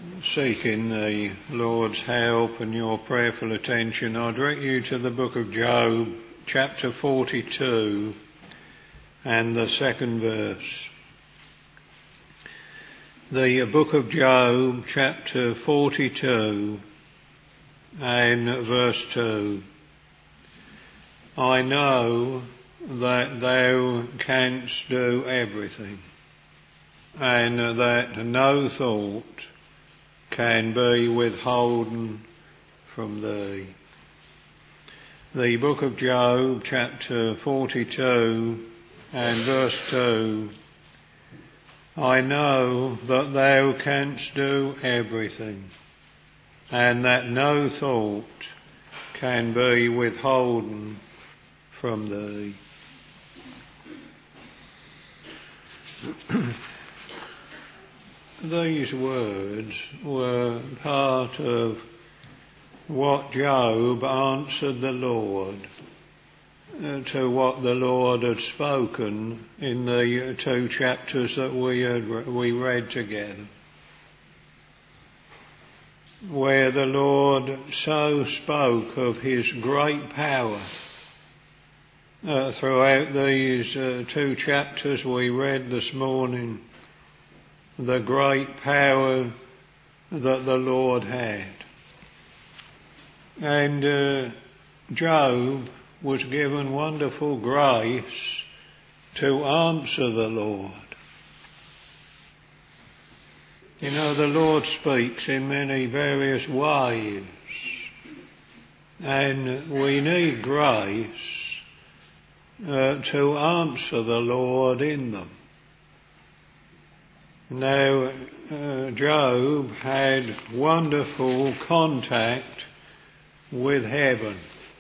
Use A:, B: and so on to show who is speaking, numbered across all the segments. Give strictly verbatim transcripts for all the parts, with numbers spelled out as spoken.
A: seeking the Lord's help and your prayerful attention, I direct you to the book of Job, chapter forty-two, and the second verse. The book of Job, chapter forty-two, and verse two. I know that thou canst do everything, and that no thought can be withholden from thee. The book of Job, chapter forty-two, and verse two. I know that thou canst do everything, and that no thought can be withholden from thee. These words were part of what Job answered the Lord uh, to what the Lord had spoken in the two chapters that we had re- we read together, where the Lord so spoke of his great power. Uh, throughout these uh, two chapters we read this morning, the great power that the Lord had. And uh, Job was given wonderful grace to answer the Lord. You know, the Lord speaks in many various ways, and we need grace uh, to answer the Lord in them. Now, uh, Job had wonderful contact with heaven.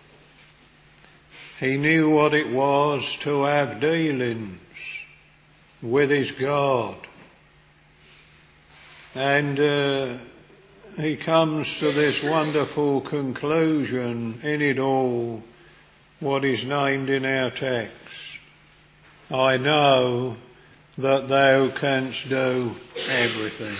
A: He knew what it was to have dealings with his God. And uh, he comes to this wonderful conclusion in it all, what is named in our text. I know that thou canst do everything.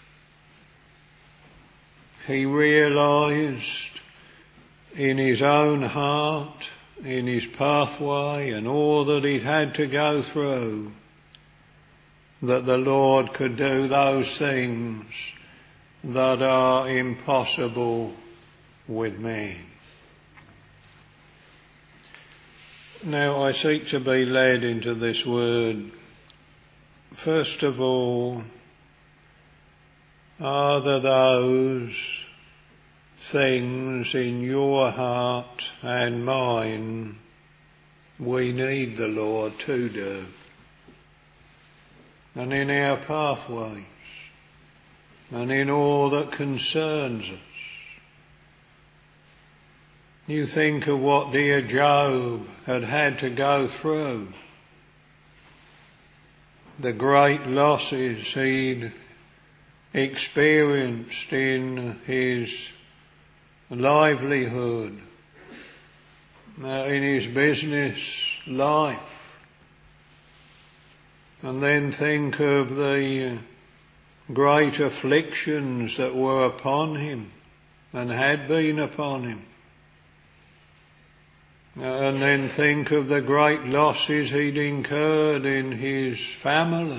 A: He realised in his own heart, in his pathway and all that he'd had to go through, that the Lord could do those things that are impossible with men. Now I seek to be led into this word. First of all, are there those things in your heart and mine we need the Lord to do? And in our pathways, and in all that concerns us. You think of what dear Job had had to go through. The great losses he'd experienced in his livelihood, uh, in his business life. And then think of the great afflictions that were upon him and had been upon him. And then think of the great losses he'd incurred in his family.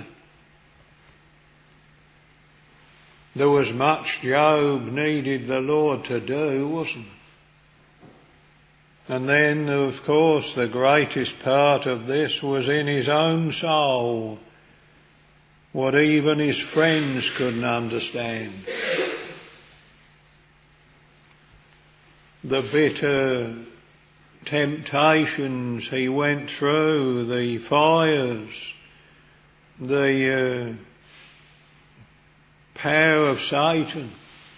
A: There was much Job needed the Lord to do, wasn't there? And then, of course, the greatest part of this was in his own soul, what even his friends couldn't understand. The bitter temptations he went through, the fires, the uh, power of Satan.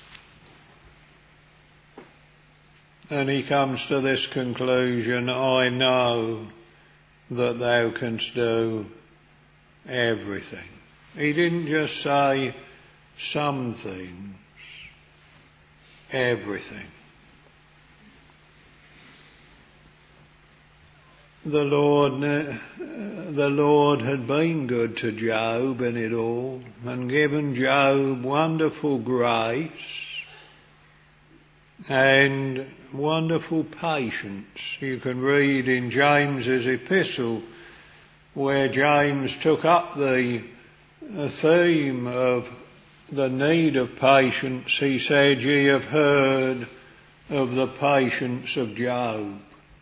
A: And he comes to this conclusion, I know that thou canst do everything. He didn't just say some things, everything. the Lord, the Lord had been good to Job in it all and given Job wonderful grace and wonderful patience. You can read in James's epistle where James took up the theme of the need of patience. He said, "Ye have heard of the patience of Job."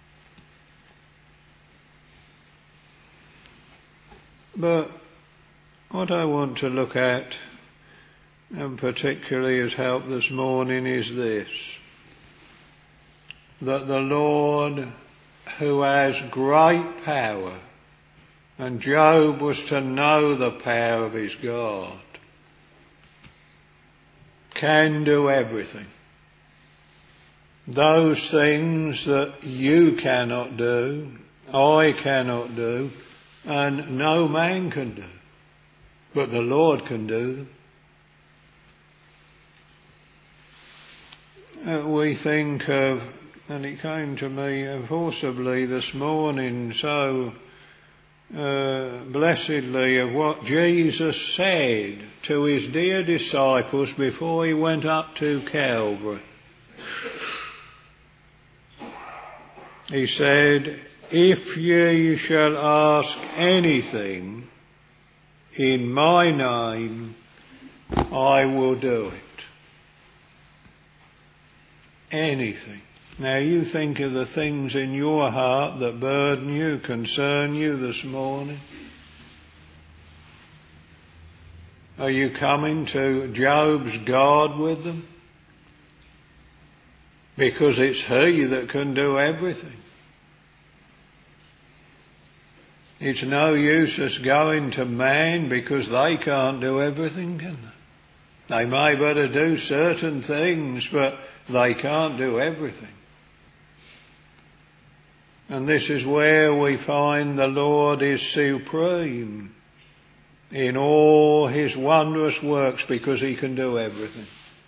A: But what I want to look at, and particularly as help this morning, is this: that the Lord, who has great power, and Job was to know the power of his God, can do everything. Those things that you cannot do, I cannot do, and no man can do, but the Lord can do them. Uh, we think of, and it came to me forcibly this morning so uh, blessedly, of what Jesus said to his dear disciples before he went up to Calvary. He said, "If ye shall ask anything in my name, I will do it." Anything. Now you think of the things in your heart that burden you, concern you this morning. Are you coming to Job's God with them? Because it's he that can do everything. It's no use us going to man, because they can't do everything, can they? They may better do certain things, but they can't do everything. And this is where we find the Lord is supreme in all his wondrous works, because he can do everything.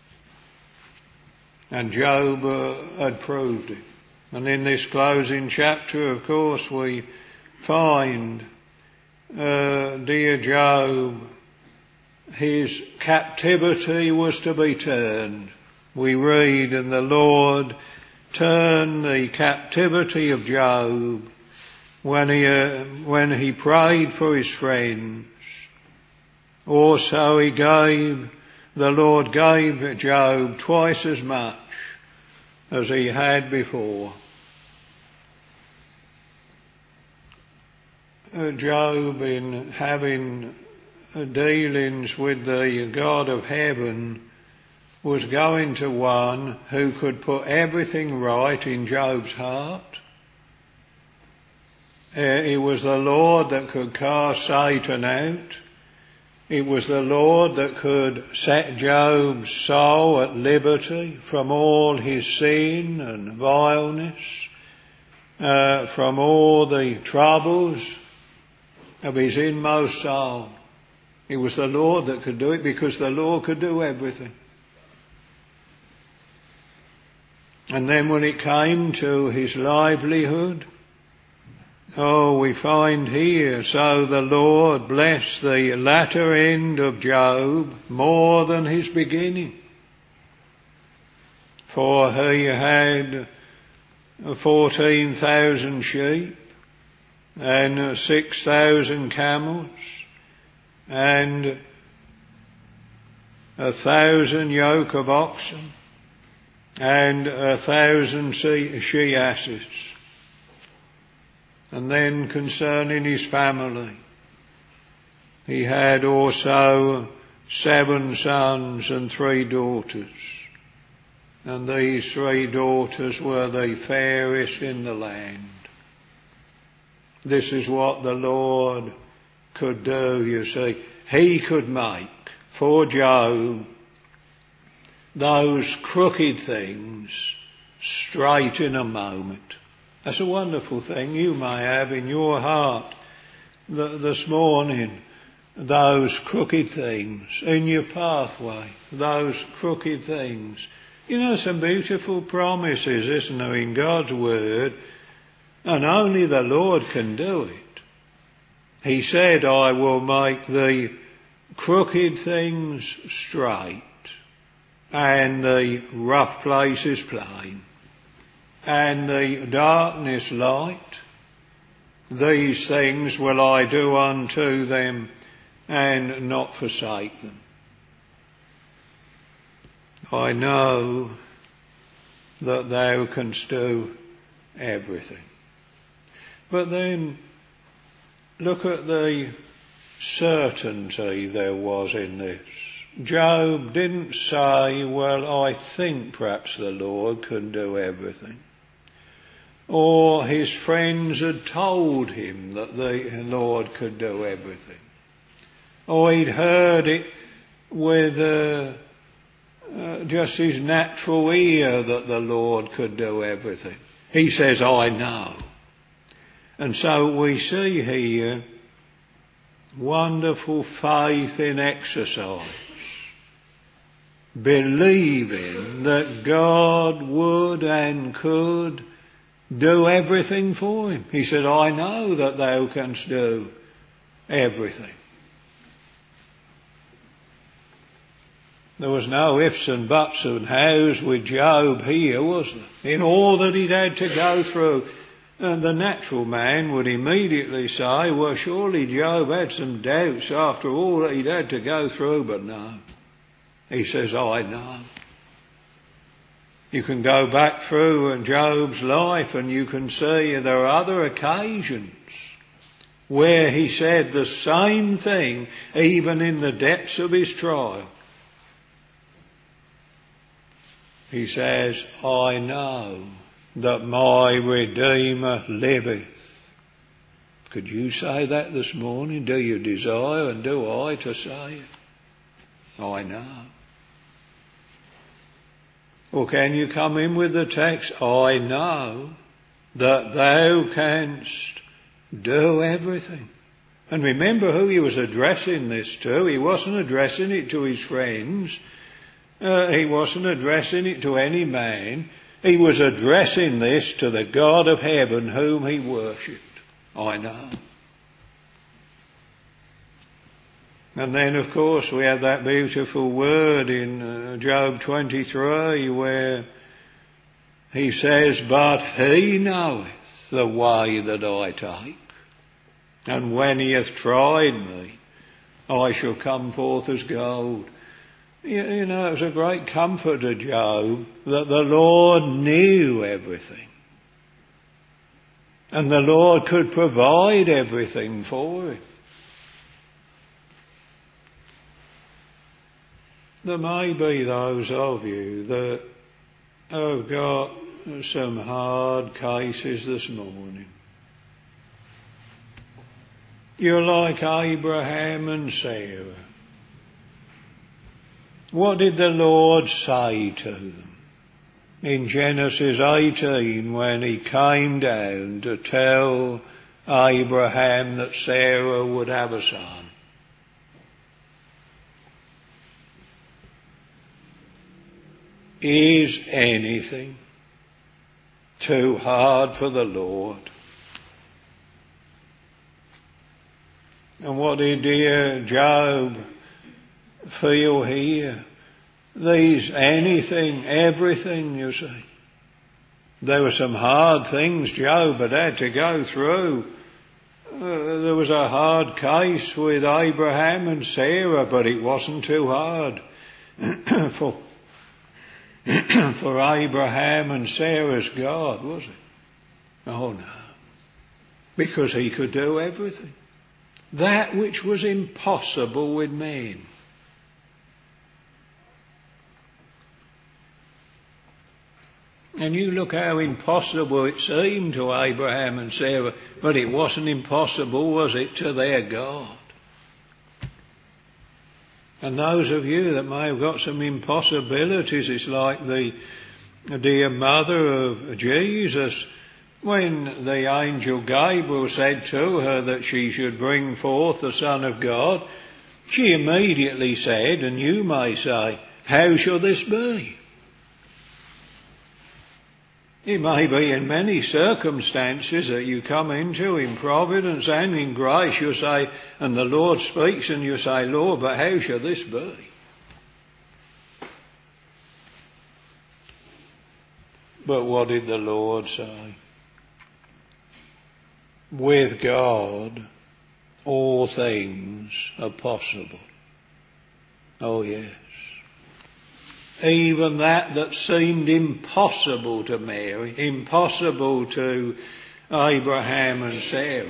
A: And Job uh, had proved it. And in this closing chapter, of course, we find uh, dear Job, his captivity was to be turned. We read, "And the Lord turned the captivity of Job when he, uh, when he prayed for his friends. Also he gave, the Lord gave Job twice as much as he had before." Uh, Job, in having uh, dealings with the God of heaven, was going to one who could put everything right in Job's heart. Uh, it was the Lord that could cast Satan out. It was the Lord that could set Job's soul at liberty from all his sin and vileness, uh, from all the troubles of his inmost soul. It was the Lord that could do it, because the Lord could do everything. And then when it came to his livelihood, oh, we find here, "So the Lord blessed the latter end of Job more than his beginning. For he had fourteen thousand sheep, and six thousand camels, and a thousand yoke of oxen, and a thousand she-asses." And then concerning his family, he had also seven sons and three daughters, and these three daughters were the fairest in the land. This is what the Lord could do, you see. He could make for Job those crooked things straight in a moment. That's a wonderful thing you may have in your heart this morning. Those crooked things in your pathway, those crooked things. You know, some beautiful promises, isn't there, in God's Word. And only the Lord can do it. He said, I will make the crooked things straight and the rough places plain and the darkness light. These things will I do unto them and not forsake them. I know that thou canst do everything. But then look at the certainty there was in this. Job didn't say, well, I think perhaps the Lord can do everything. Or his friends had told him that the Lord could do everything. Or he'd heard it with uh, uh, just his natural ear that the Lord could do everything. He says, I know. And so we see here wonderful faith in exercise, believing that God would and could do everything for him. He said, I know that thou canst do everything. There was no ifs and buts and hows with Job here, was there? In all that he'd had to go through. And the natural man would immediately say, well, surely Job had some doubts after all that he'd had to go through, but no. He says, I know. You can go back through Job's life and you can see there are other occasions where he said the same thing, even in the depths of his trial. He says, I know that my Redeemer liveth. Could you say that this morning? Do you desire and do I to say it? I know. Or can you come in with the text, I know that thou canst do everything. And remember who he was addressing this to. He wasn't addressing it to his friends. Uh, he wasn't addressing it to any man. He was addressing this to the God of heaven whom he worshipped. I know. And then, of course, we have that beautiful word in uh, Job twenty-three where he says, but he knoweth the way that I take. And when he hath tried me, I shall come forth as gold. You, you know, it was a great comfort to Job that the Lord knew everything. And the Lord could provide everything for him. There may be those of you that have got some hard cases this morning. You're like Abraham and Sarah. What did the Lord say to them in Genesis eighteen when he came down to tell Abraham that Sarah would have a son? Is anything too hard for the Lord? And what did dear Job feel here? These anything, everything, you see. There were some hard things Job had had to go through. Uh, there was a hard case with Abraham and Sarah, but it wasn't too hard for for Abraham and Sarah's God, was it? Oh no. Because he could do everything. That which was impossible with men. And you look how impossible it seemed to Abraham and Sarah, but it wasn't impossible, was it, to their God? And those of you that may have got some impossibilities, it's like the dear mother of Jesus, when the angel Gabriel said to her that she should bring forth the Son of God, she immediately said, and you may say, how shall this be? It may be in many circumstances that you come into in providence and in grace, you say, and the Lord speaks and you say, Lord, but how shall this be? But what did the Lord say? With God, all things are possible. Oh yes. Even that that seemed impossible to Mary, impossible to Abraham and Sarah.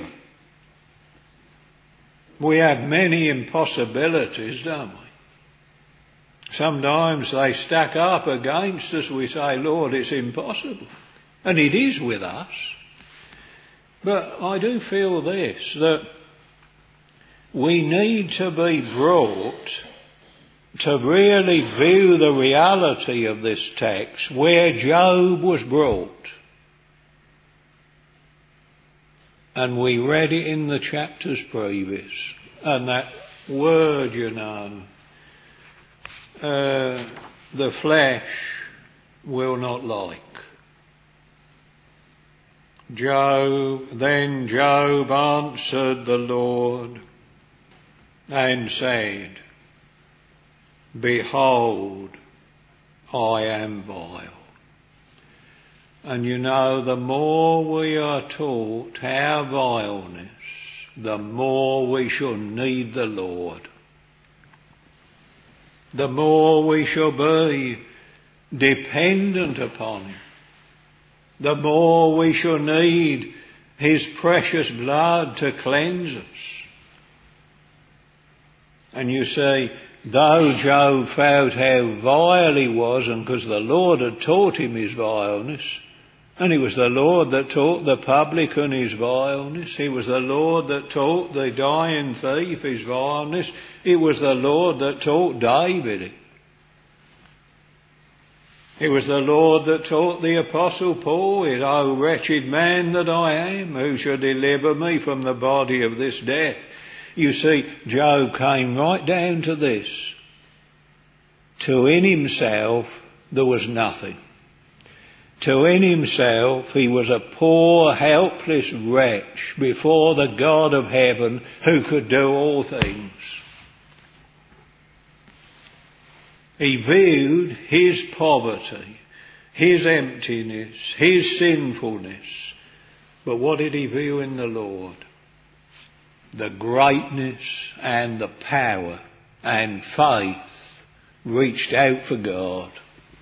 A: We have many impossibilities, don't we? Sometimes they stack up against us. We say, Lord, it's impossible. And it is with us. But I do feel this, that we need to be brought to really view the reality of this text where Job was brought. And we read it in the chapters previous. And that word, you know, uh, the flesh will not like. Job, then Job answered the Lord and said, Behold, I am vile. And you know, the more we are taught our vileness, the more we shall need the Lord. The more we shall be dependent upon Him. The more we shall need His precious blood to cleanse us. And you see, though Job felt how vile he was, and because the Lord had taught him his vileness, and it was the Lord that taught the publican his vileness, it was the Lord that taught the dying thief his vileness, it was the Lord that taught David it. It was the Lord that taught the Apostle Paul it, O wretched man that I am, who shall deliver me from the body of this death? You see, Job came right down to this. To in himself there was nothing. To in himself he was a poor, helpless wretch before the God of heaven who could do all things. He viewed his poverty, his emptiness, his sinfulness. But what did he view in the Lord? The greatness and the power and faith reached out for God.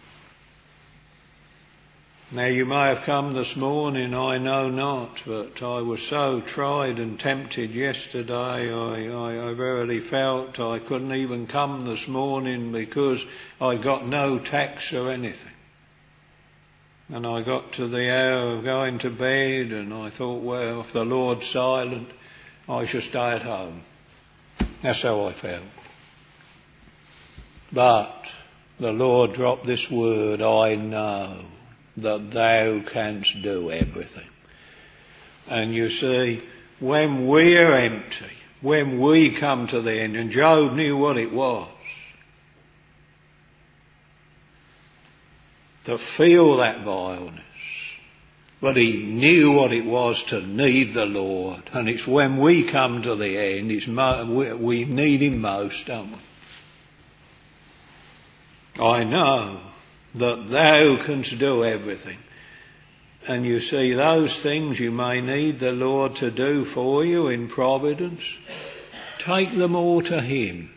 A: Now you may have come this morning, I know not, but I was so tried and tempted yesterday, I, I, I verily felt I couldn't even come this morning because I got no text or anything. And I got to the hour of going to bed and I thought, well, if the Lord's silent, I shall stay at home. That's how I felt. But the Lord dropped this word, I know that thou canst do everything. And you see, when we're empty, when we come to the end, and Job knew what it was, to feel that vileness, but he knew what it was to need the Lord. And it's when we come to the end, it's mo- we, we need Him most, don't we? I know that thou canst do everything. And you see, those things you may need the Lord to do for you in providence, take them all to Him.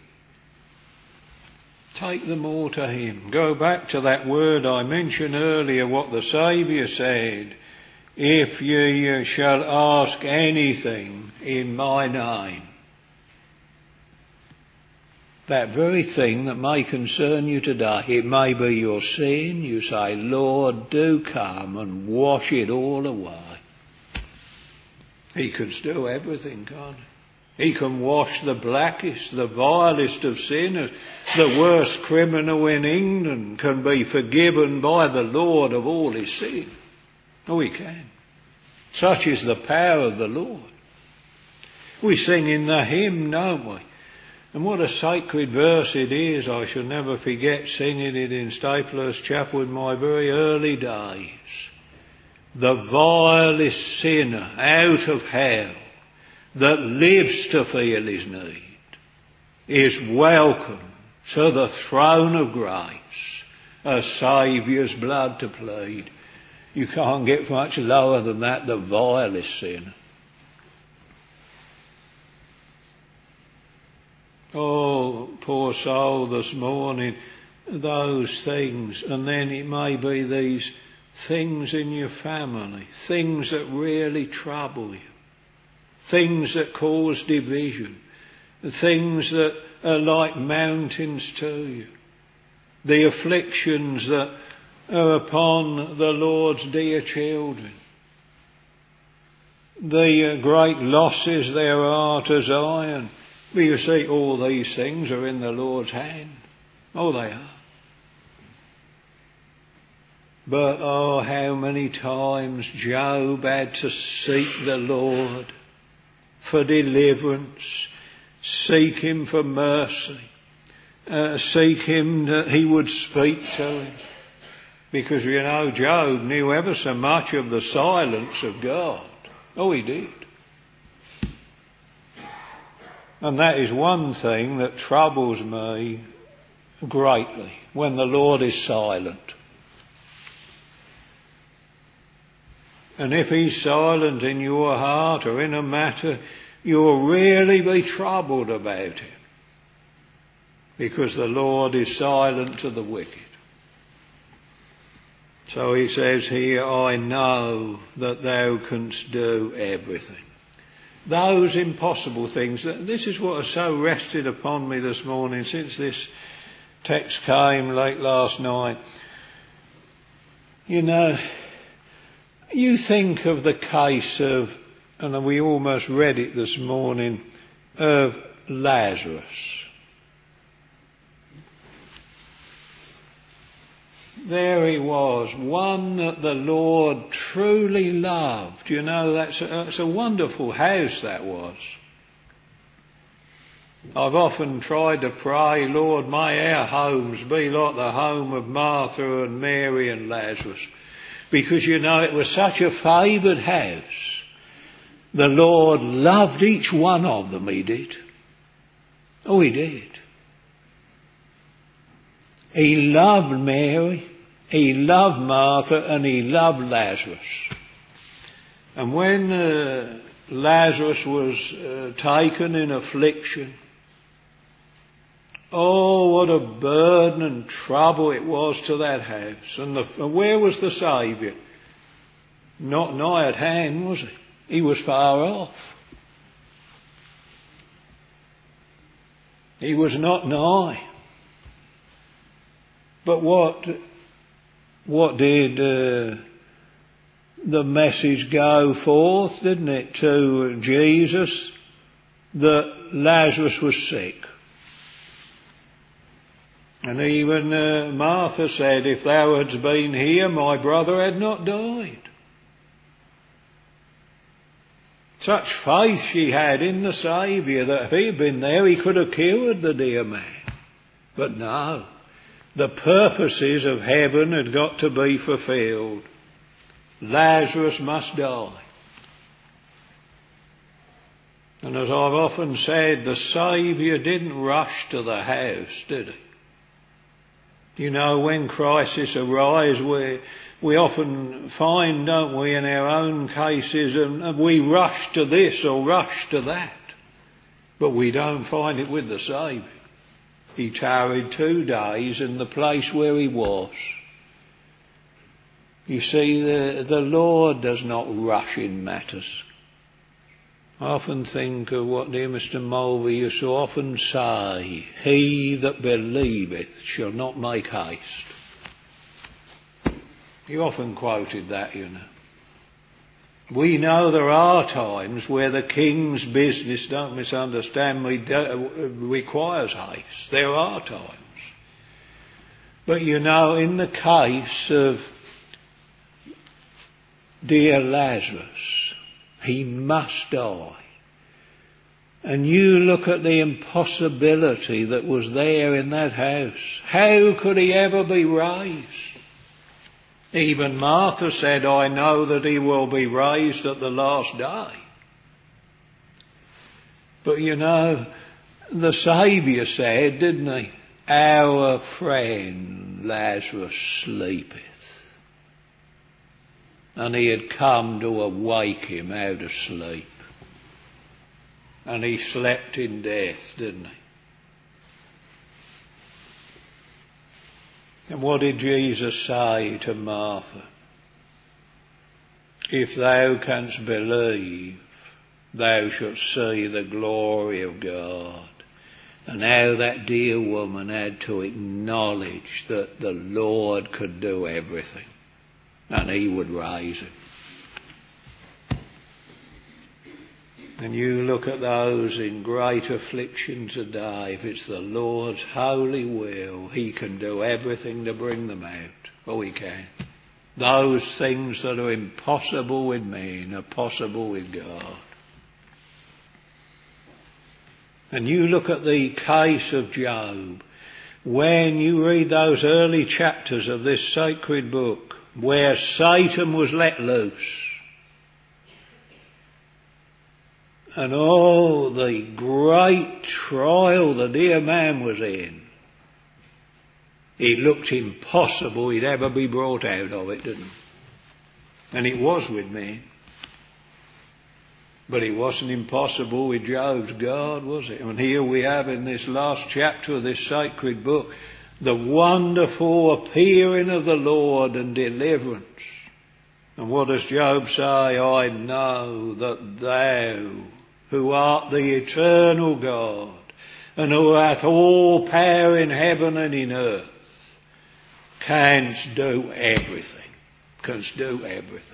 A: Take them all to Him. Go back to that word I mentioned earlier, what the Saviour said, if ye shall ask anything in my name. That very thing that may concern you today, it may be your sin, you say, Lord, do come and wash it all away. He can do everything, can't he? He can wash the blackest, the vilest of sinners. The worst criminal in England can be forgiven by the Lord of all his sin. Oh, he can. Such is the power of the Lord. We sing in the hymn, don't we? And what a sacred verse it is. I shall never forget singing it in Stapler's Chapel in my very early days. the vilest sinner out of hell that lives to feel his need is welcome to the throne of grace, a Saviour's blood to plead. You can't get much lower than that, the vilest sinner. Oh, poor soul this morning, those things, and then it may be these things in your family, things that really trouble you, things that cause division, things that are like mountains to you, the afflictions that are upon the Lord's dear children, the great losses there are to Zion. But you see, all these things are in the Lord's hand. Oh, they are. But oh, how many times Job had to seek the Lord for deliverance, seek him for mercy, uh, seek him that he would speak to him. Because, you know, Job knew ever so much of the silence of God. Oh, he did. And that is one thing that troubles me greatly, when the Lord is silent. And if he's silent in your heart or in a matter, you'll really be troubled about him, because the Lord is silent to the wicked. So he says here, I know that thou canst do everything. Those impossible things, this is what has so rested upon me this morning since this text came late last night. You know, you think of the case of, and we almost read it this morning, of Lazarus. There he was, one that the Lord truly loved. You know, that's a, that's a wonderful house that was. I've often tried to pray, Lord, may our homes be like the home of Martha and Mary and Lazarus. Because, you know, it was such a favoured house. The Lord loved each one of them, he did. Oh, he did. He loved Mary, he loved Martha, and he loved Lazarus. And when uh, Lazarus was uh, taken in affliction, oh, what a burden and trouble it was to that house. And, the, and where was the Saviour? Not nigh at hand, was he? He was far off. He was not nigh. But what, what did uh, the message go forth, didn't it, to Jesus, that Lazarus was sick? And even uh, Martha said, if thou hadst been here, my brother had not died. Such faith she had in the Saviour that if he had been there, he could have cured the dear man. But no. The purposes of heaven had got to be fulfilled. Lazarus must die. And as I've often said, the Saviour didn't rush to the house, did he? You know, when crisis arise, we, we often find, don't we, in our own cases, and we rush to this or rush to that. But we don't find it with the Saviour. He tarried two days in the place where he was. You see, the, the Lord does not rush in matters. I often think of what dear Mister Mulvey used to often say, he that believeth shall not make haste. He often quoted that, you know. We know there are times where the king's business, don't misunderstand me, requires haste. There are times. But you know, in the case of dear Lazarus, he must die. And you look at the impossibility that was there in that house. How could he ever be raised? Even Martha said, I know that he will be raised at the last day. But you know, the Saviour said, didn't he, our friend Lazarus sleepeth. And he had come to awake him out of sleep. And he slept in death, didn't he? And what did Jesus say to Martha? If thou canst believe, thou shalt see the glory of God. And how that dear woman had to acknowledge that the Lord could do everything and he would raise him. And you look at those in great affliction today, if it's the Lord's holy will, he can do everything to bring them out. Oh, he can. Those things that are impossible with men are possible with God. And you look at the case of Job, when you read those early chapters of this sacred book, where Satan was let loose, and oh, the great trial the dear man was in, it looked impossible he'd ever be brought out of it, didn't it? And it was with men. But it wasn't impossible with Job's God, was it? And here we have in this last chapter of this sacred book, the wonderful appearing of the Lord and deliverance. And what does Job say? I know that thou, who art the eternal God, and who hath all power in heaven and in earth, canst do everything. Canst do everything.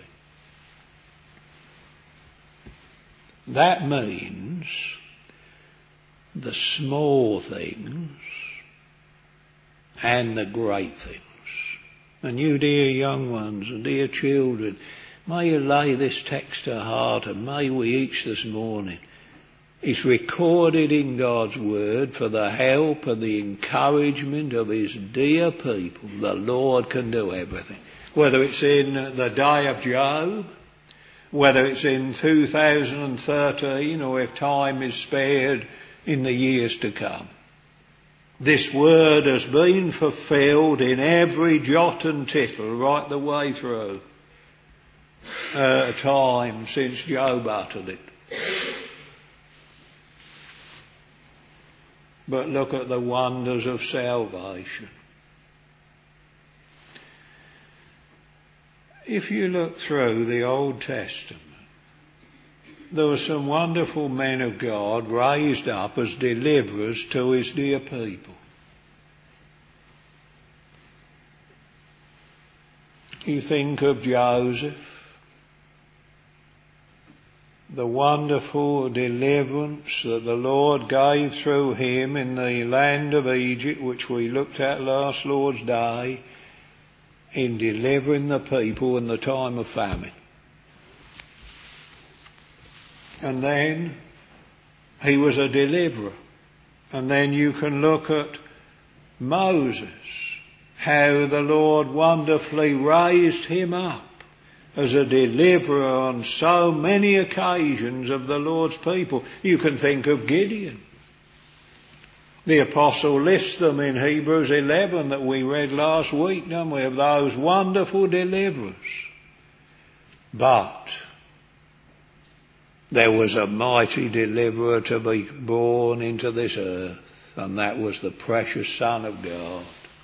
A: That means the small things and the great things. And you dear young ones and dear children, may you lay this text to heart, and may we each this morning, it's recorded in God's word for the help and the encouragement of his dear people. The Lord can do everything. Whether it's in the day of Job, whether it's in two thousand thirteen, or if time is spared in the years to come. This word has been fulfilled in every jot and tittle right the way through uh, time since Job uttered it. But look at the wonders of salvation. If you look through the Old Testament, there were some wonderful men of God raised up as deliverers to his dear people. You think of Joseph, the wonderful deliverance that the Lord gave through him in the land of Egypt, which we looked at last Lord's Day, in delivering the people in the time of famine. And then he was a deliverer. And then you can look at Moses, how the Lord wonderfully raised him up as a deliverer on so many occasions of the Lord's people. You can think of Gideon. The apostle lists them in Hebrews eleven that we read last week, don't we, of those wonderful deliverers. But there was a mighty deliverer to be born into this earth, and that was the precious Son of God.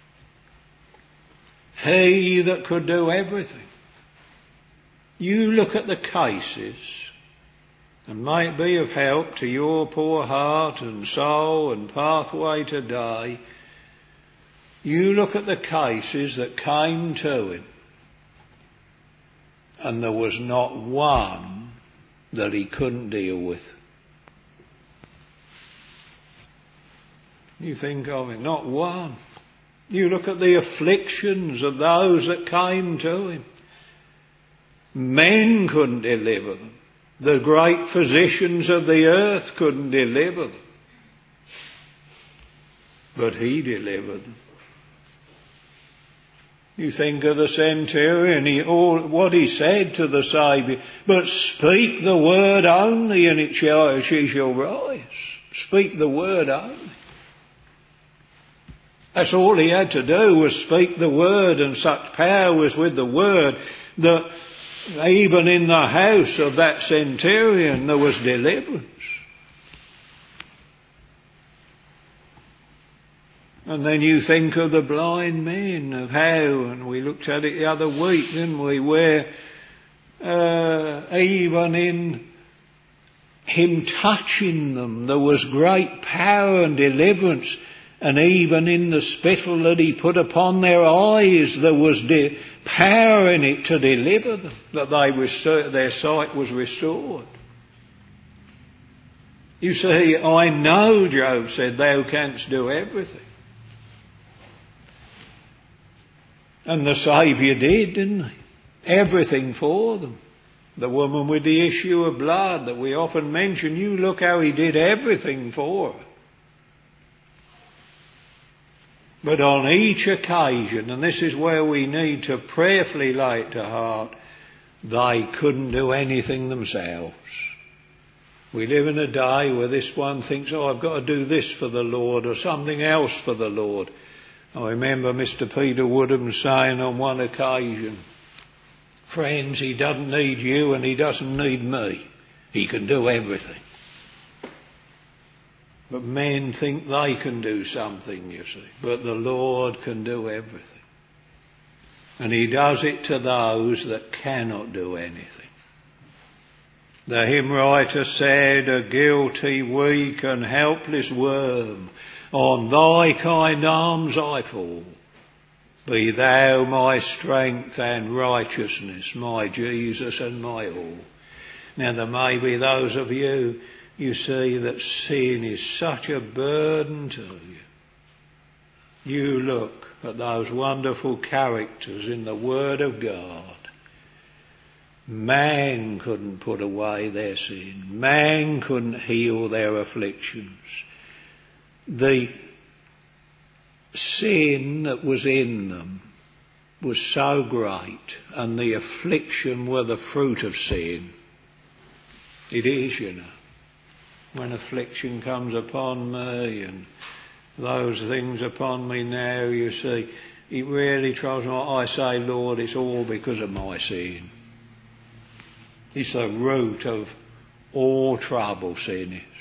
A: He that could do everything. You look at the cases, and may it be of help to your poor heart and soul and pathway today. You look at the cases that came to him, and there was not one that he couldn't deal with. You think of it, not one. You look at the afflictions of those that came to him. Men couldn't deliver them. The great physicians of the earth couldn't deliver them. But he delivered them. You think of the centurion, he, all, what he said to the Saviour, but speak the word only and it shall, she shall rise. Speak the word only. That's all he had to do, was speak the word, and such power was with the word that even in the house of that centurion there was deliverance. And then you think of the blind men, of how, and we looked at it the other week, didn't we, where uh, even in him touching them there was great power and deliverance, and even in the spittle that he put upon their eyes there was de- power in it to deliver them, that they was, their sight was restored. You see, I know, Job said, thou canst do everything. And the Saviour did, didn't he? Everything for them. The woman with the issue of blood that we often mention, you look how he did everything for her. But on each occasion, and this is where we need to prayerfully lay it to heart, they couldn't do anything themselves. We live in a day where this one thinks, oh, I've got to do this for the Lord or something else for the Lord. I remember Mister Peter Woodham saying on one occasion, friends, he doesn't need you and he doesn't need me. He can do everything. But men think they can do something, you see. But the Lord can do everything. And he does it to those that cannot do anything. The hymn writer said, a guilty, weak and helpless worm, on thy kind arms I fall. Be thou my strength and righteousness, my Jesus and my all. Now there may be those of you, you see, that sin is such a burden to you. You look at those wonderful characters in the Word of God. Man couldn't put away their sin. Man couldn't heal their afflictions. The sin that was in them was so great, and the affliction were the fruit of sin. It is, you know. When affliction comes upon me and those things upon me now, you see, it really troubles me. I say, Lord, it's all because of my sin. It's the root of all trouble, sin is.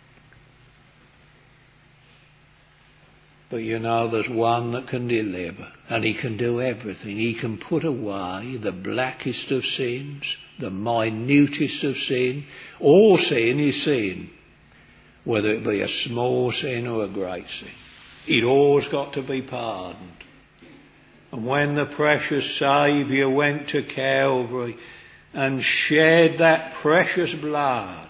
A: But you know, there's one that can deliver, and he can do everything. He can put away the blackest of sins, the minutest of sin. All sin is sin, whether it be a small sin or a great sin. It all's got to be pardoned. And when the precious Saviour went to Calvary and shed that precious blood,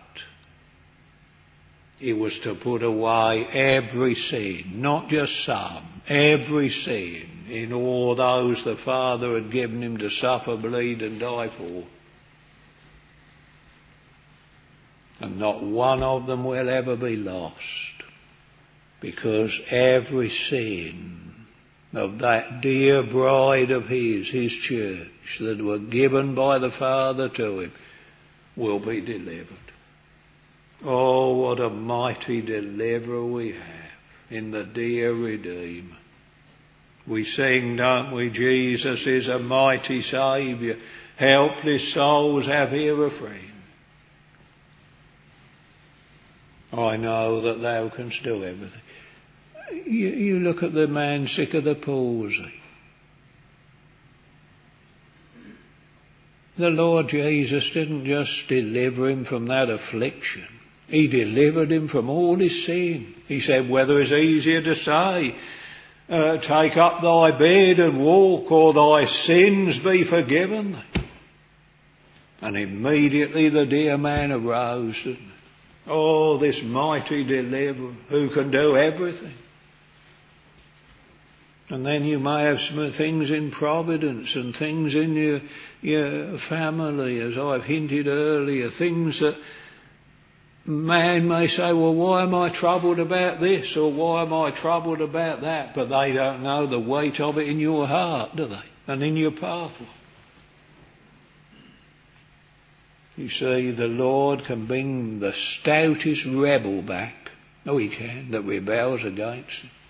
A: it was to put away every sin, not just some, every sin in all those the Father had given him to suffer, bleed and die for. And not one of them will ever be lost, because every sin of that dear bride of his, his church, that were given by the Father to him, will be delivered. Oh, what a mighty deliverer we have in the dear Redeemer. We sing, don't we, Jesus is a mighty Saviour. Helpless souls have here a friend. I know that thou canst do everything. You, you look at the man sick of the palsy. The Lord Jesus didn't just deliver him from that affliction. He delivered him from all his sin. He said, whether it's easier to say, uh, take up thy bed and walk, or thy sins be forgiven thee. And immediately the dear man arose, didn't he? Oh, this mighty deliverer who can do everything. And then you may have some things in providence and things in your, your family, as I've hinted earlier, things that man may say, well, why am I troubled about this, or why am I troubled about that? But they don't know the weight of it in your heart, do they? And in your pathway. You see, the Lord can bring the stoutest rebel back. Oh, he can, that rebels against him.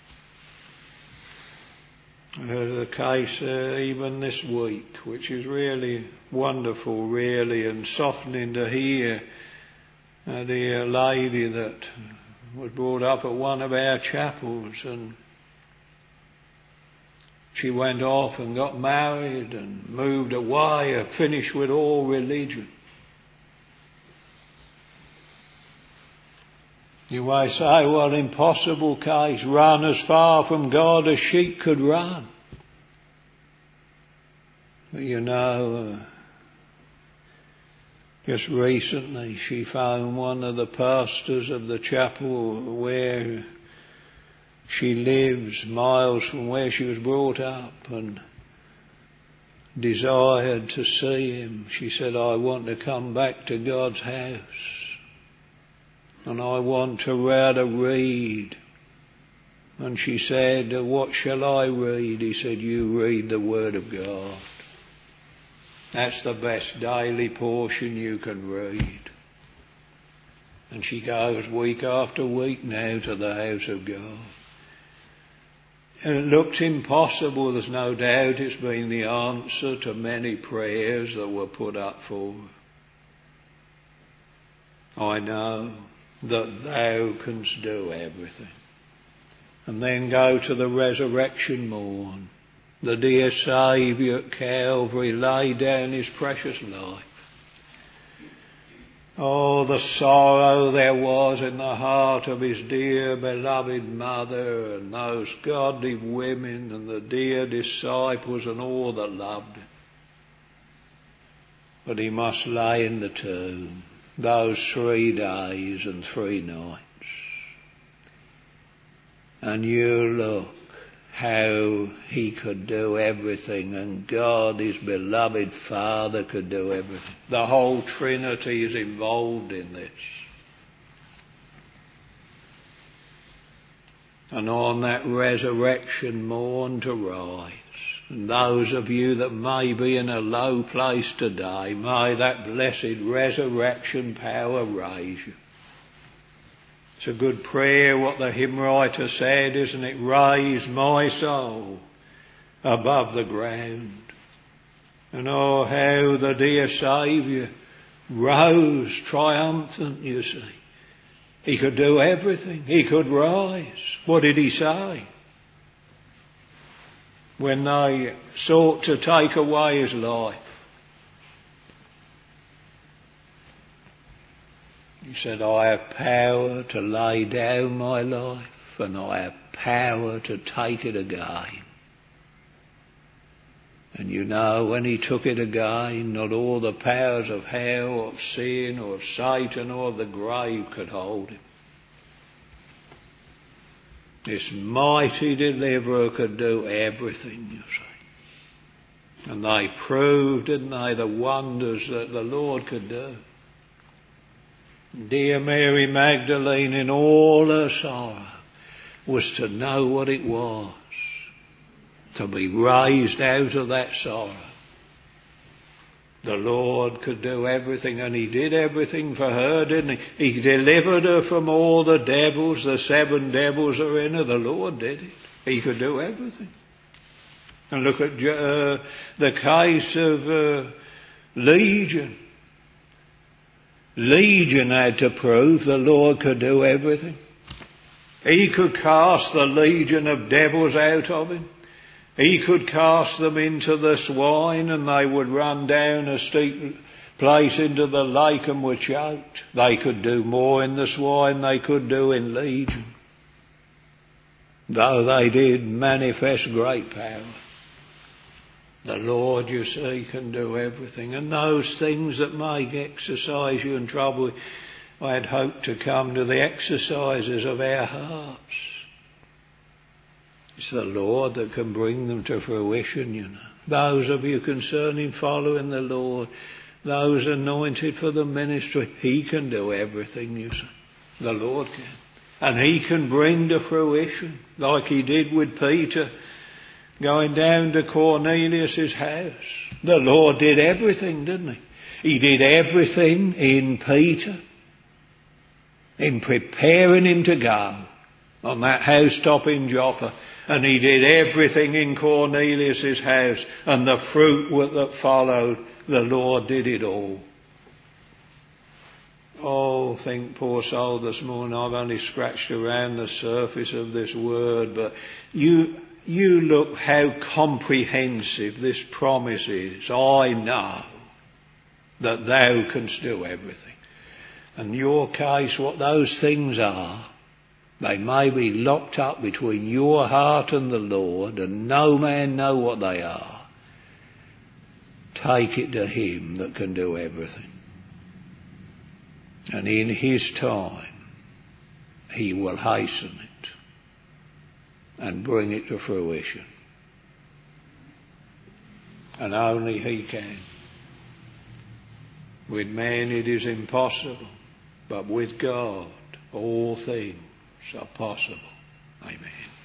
A: Uh, the case uh, even this week, which is really wonderful, really, and softening to hear. Uh, the uh, lady that was brought up at one of our chapels, and she went off and got married and moved away and finished with all religion. You may say, well, impossible case, run as far from God as sheep could run. But you know, uh, just recently she found one of the pastors of the chapel where she lives, miles from where she was brought up, and desired to see him. She said, I want to come back to God's house. And I want to rather read. And she said, what shall I read? He said, you read the Word of God. That's the best daily portion you can read. And she goes week after week now to the house of God. And it looks impossible. There's no doubt it's been the answer to many prayers that were put up for her. I know that thou canst do everything. And then go to the resurrection morn. The dear Saviour at Calvary laid down his precious life. Oh, the sorrow there was in the heart of his dear beloved mother and those godly women and the dear disciples and all that loved him. But he must lay in the tomb those three days and three nights. And you look how he could do everything, and God, his beloved Father, could do everything. The whole Trinity is involved in this. And on that resurrection morn to rise. And those of you that may be in a low place today, may that blessed resurrection power raise you. It's a good prayer what the hymn writer said, isn't it? Raise my soul above the ground. And oh, how the dear Saviour rose triumphant, you see. He could do everything. He could rise. What did he say? When they sought to take away his life, he said, I have power to lay down my life and I have power to take it again. And you know, when he took it again, not all the powers of hell, of sin, or of Satan, or of the grave could hold him. This mighty deliverer could do everything, you see. And they proved, didn't they, the wonders that the Lord could do. Dear Mary Magdalene, in all her sorrow, was to know what it was to be raised out of that sorrow. The Lord could do everything, and he did everything for her, didn't he? He delivered her from all the devils, the seven devils are in her. The Lord did it. He could do everything. And look at uh, the case of uh, Legion. Legion had to prove the Lord could do everything. He could cast the legion of devils out of him. He could cast them into the swine and they would run down a steep place into the lake and were choked. They could do more in the swine than they could do in Legion. Though they did manifest great power. The Lord, you see, can do everything. And those things that may exercise you and trouble you, I had hoped to come to the exercises of our hearts. It's the Lord that can bring them to fruition, you know. Those of you concerning following the Lord, those anointed for the ministry. He can do everything, you see. The Lord can. And he can bring to fruition, like he did with Peter, going down to Cornelius' house. The Lord did everything, didn't he? He did everything in Peter, in preparing him to go on that housetop in Joppa. And he did everything in Cornelius' house. And the fruit that followed, the Lord did it all. Oh, think, poor soul, this morning I've only scratched around the surface of this word, but you, you look how comprehensive this promise is. I know that thou canst do everything. And your case, what those things are, they may be locked up between your heart and the Lord, and no man know what they are. Take it to him that can do everything. And in his time, he will hasten it and bring it to fruition. And only he can. With man it is impossible, but with God all things are possible. Amen.